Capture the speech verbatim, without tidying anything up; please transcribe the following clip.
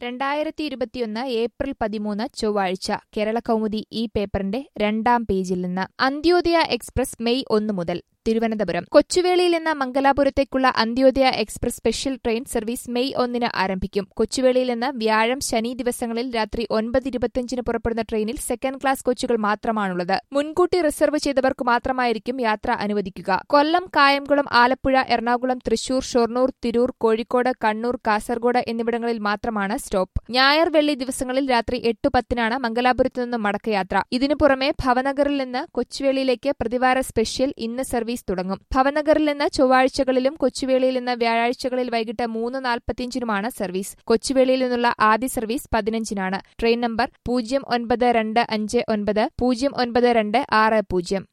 രണ്ടായിരത്തി ഇരുപത്തിയൊന്ന് ഏപ്രിൽ പതിമൂന്ന് ചൊവ്വാഴ്ച കേരളകൗമുദി ഈ പേപ്പറിന്റെ രണ്ടാം പേജിൽ നിന്ന് അന്ത്യോദയ എക്സ്പ്രസ് മെയ് ഒന്ന് മുതൽ തിരുവനന്തപുരം കൊച്ചുവേളിയിൽ നിന്ന് മംഗലാപുരത്തേക്കുള്ള Antyodaya express special train service May ഒന്നിന് ആരംഭിക്കും. കൊച്ചുവേളിയിൽ നിന്ന് വ്യാഴം ശനി ദിവസങ്ങളിൽ രാത്രി ഒൻപത് ഇരുപത്തിയഞ്ചിന് പുറപ്പെടുന്ന ട്രെയിനിൽ സെക്കൻഡ് ക്ലാസ് കോച്ചുകൾ മാത്രമാണുള്ളത്. മുൻകൂട്ടി റിസർവ് ചെയ്തവർക്ക് മാത്രമായിരിക്കും യാത്ര അനുവദിക്കുക. കൊല്ലം, കായംകുളം, ആലപ്പുഴ, എറണാകുളം, തൃശൂർ, ഷൊർണൂർ, തിരൂർ, കോഴിക്കോട്, കണ്ണൂർ, കാസർഗോഡ് എന്നിവിടങ്ങളിൽ മാത്രമാണ് സ്റ്റോപ്പ്. ഞായർ, വെള്ളി ദിവസങ്ങളിൽ രാത്രി എട്ട് പത്തിനാണ് മംഗലാപുരത്തു നിന്ന് മടക്കയാത്ര. ഇതിനു പുറമെ ഭവനഗറിൽ നിന്ന് കൊച്ചുവേളിയിലേക്ക് പ്രതിവാര സ്പെഷ്യൽ ഇന്ന് സർവീസ് തുടങ്ങും. ഭവനഗറിൽ നിന്ന് ചൊവ്വാഴ്ചകളിലും കൊച്ചുവേളിയിൽ നിന്ന് വ്യാഴാഴ്ചകളിൽ വൈകിട്ട് മൂന്ന് നാൽപ്പത്തിയഞ്ചിനുമാണ് സർവീസ്. കൊച്ചുവേളിയിൽ നിന്നുള്ള ആദ്യ സർവീസ് പതിനഞ്ചിനാണ്. ട്രെയിൻ നമ്പർ പൂജ്യം ഒൻപത് രണ്ട് അഞ്ച് ഒൻപത് പൂജ്യം ഒൻപത് രണ്ട് ആറ് പൂജ്യം.